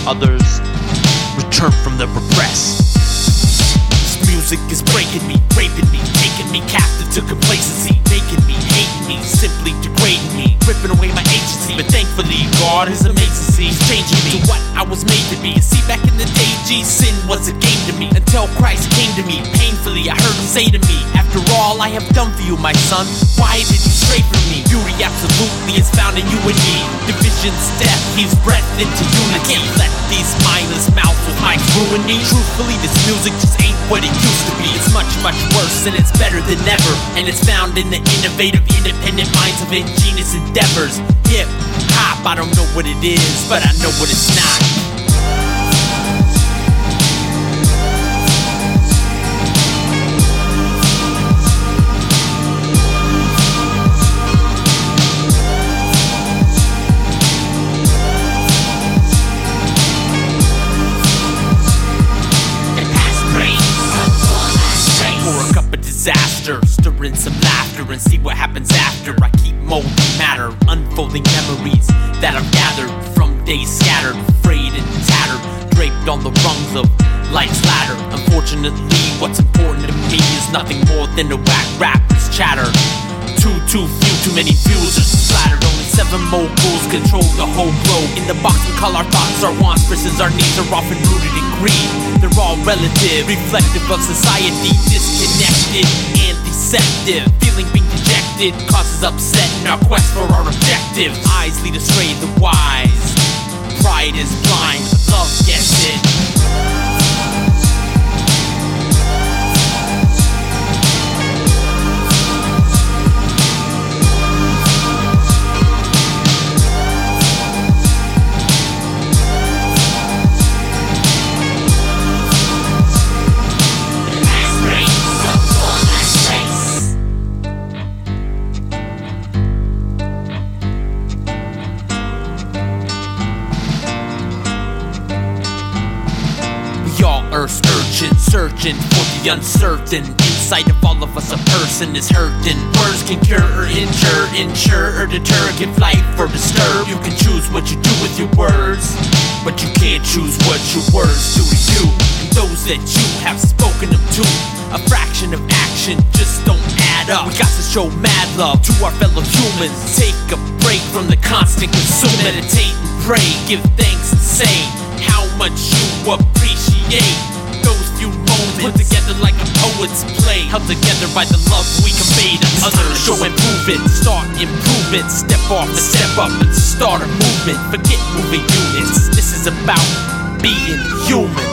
others return from the repressed. This music is breaking me, raping me, taking me captive to complacency, making me, hating me, simply degrading me, ripping away my agency. But thankfully, God is amazing, see, He's changing me to what I was made to be. See, back in the day, G, sin was a game to me, until Christ came to me. Painfully, I heard Him say to me, after all I have done for you, my son, why did you stray from me? Beauty absolutely is found in you and me. Division's death, He's breath into unity. I can't let these mindless mouths with mics ruin me. Truthfully, this music just ain't what it used to be. It's much, much worse and it's better than ever. And it's found in the innovative, independent minds of ingenious endeavors. Hip hop, I don't know what it is, but I know what it's not. Disaster, stirring some laughter and see what happens after. I keep molding matter, unfolding memories that I've gathered from days scattered, frayed and tattered, draped on the rungs of life's ladder. Unfortunately, what's important to me is nothing more than a whack rapper's chatter. Too few, too many views are splattered. Only 7 moguls control the whole globe. In the box we call our thoughts, our wants versus our needs are often rooted in greed. They're all relative, reflective of society, disconnected and deceptive. Feeling being dejected causes upset in our quest for our objectives. Eyes lead astray the wise. Pride is blind, but love gets it. Urgent, searching for the uncertain. Inside of all of us a person is hurting. Words can cure or injure, ensure or deter, give life or disturb. You can choose what you do with your words, but you can't choose what your words do to you and those that you have spoken them to. A fraction of action just don't add up. We got to show mad love to our fellow humans. Take a break from the constant consume. Meditate and pray, give thanks and say how much you appreciate those few moments put together like a poet's play, held together by the love we convey to others. Show improvement, start improvement, step off and step up and start a movement. Forget moving units, this is about being human.